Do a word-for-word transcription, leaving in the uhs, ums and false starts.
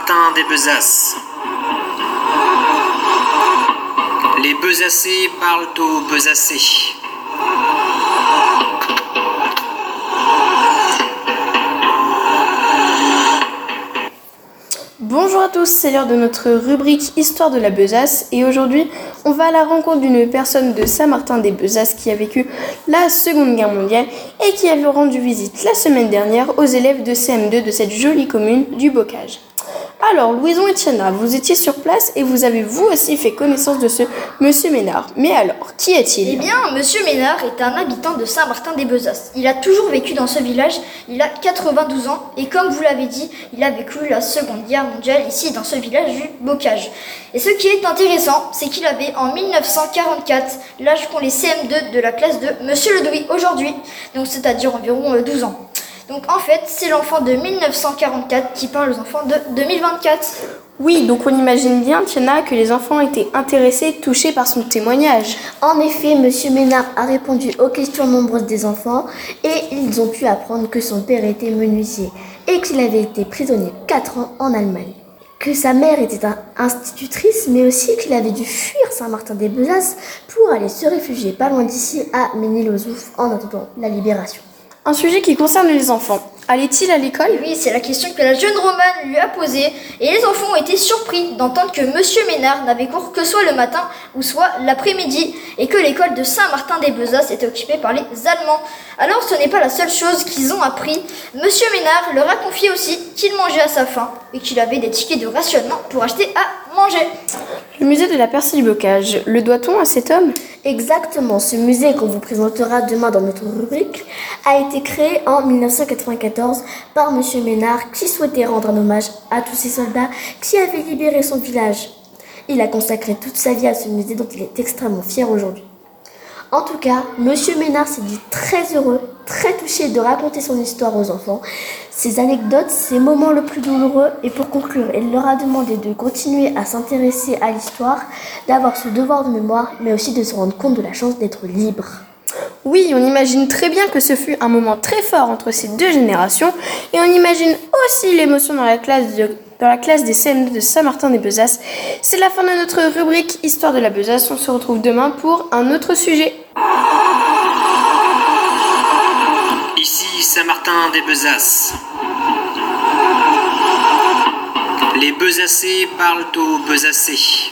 Saint-Martin-des-Besaces. Les Besacés parlent aux Besacés. Bonjour à tous, c'est l'heure de notre rubrique Histoire de la Besace et aujourd'hui on va à la rencontre d'une personne de Saint-Martin-des-Besaces qui a vécu la Seconde Guerre mondiale et qui avait rendu visite la semaine dernière aux élèves de C M deux de cette jolie commune du Bocage. Alors Louison et Tiana, vous étiez sur place et vous avez vous aussi fait connaissance de ce Monsieur Ménard. Mais alors, qui est-il ? Eh bien, Monsieur Ménard est un habitant de Saint-Martin-des-Besaces. Il a toujours vécu dans ce village, il a quatre-vingt-douze ans et comme vous l'avez dit, il a vécu la Seconde Guerre mondiale ici dans ce village du Bocage. Et ce qui est intéressant, c'est qu'il avait en mille neuf cent quarante-quatre l'âge qu'ont les C M deux de la classe de Monsieur Ledouis aujourd'hui, donc c'est-à-dire environ douze ans. Donc en fait, c'est l'enfant de mille neuf cent quarante-quatre qui parle aux enfants de deux mille vingt-quatre. Oui, donc on imagine bien, Tiana, que les enfants étaient intéressés, touchés par son témoignage. En effet, Monsieur Ménard a répondu aux questions nombreuses des enfants et ils ont pu apprendre que son père était menuisier et qu'il avait été prisonnier quatre ans en Allemagne. Que sa mère était institutrice, mais aussi qu'il avait dû fuir Saint-Martin-des-Besaces pour aller se réfugier pas loin d'ici à Ménil-aux-Oufs en attendant la libération. Un sujet qui concerne les enfants. Allait-il à l'école ? Oui, c'est la question que la jeune Romane lui a posée et les enfants ont été surpris d'entendre que Monsieur Ménard n'avait cours que soit le matin ou soit l'après-midi et que l'école de Saint-Martin-des-Besaces était occupée par les Allemands. Alors ce n'est pas la seule chose qu'ils ont appris. Monsieur Ménard leur a confié aussi qu'il mangeait à sa faim et qu'il avait des tickets de rationnement pour acheter à manger. Le musée de la Percée du Bocage, le doit-on à cet homme ? Exactement, ce musée qu'on vous présentera demain dans notre rubrique a été créé en mille neuf cent quatre-vingt-quatorze par Monsieur Ménard qui souhaitait rendre un hommage à tous ces soldats qui avaient libéré son village. Il a consacré toute sa vie à ce musée dont il est extrêmement fier aujourd'hui. En tout cas, Monsieur Ménard s'est dit très heureux, très touché de raconter son histoire aux enfants, ses anecdotes, ses moments les plus douloureux et pour conclure, il leur a demandé de continuer à s'intéresser à l'histoire, d'avoir ce devoir de mémoire, mais aussi de se rendre compte de la chance d'être libre. Oui, on imagine très bien que ce fut un moment très fort entre ces deux générations et on imagine aussi l'émotion dans la classe, de, dans la classe des C M deux de Saint-Martin-des-Besaces. C'est la fin de notre rubrique Histoire de la Besace. On se retrouve demain pour un autre sujet. Ici Saint-Martin-des-Besaces. Les Besacés parlent aux Besacés.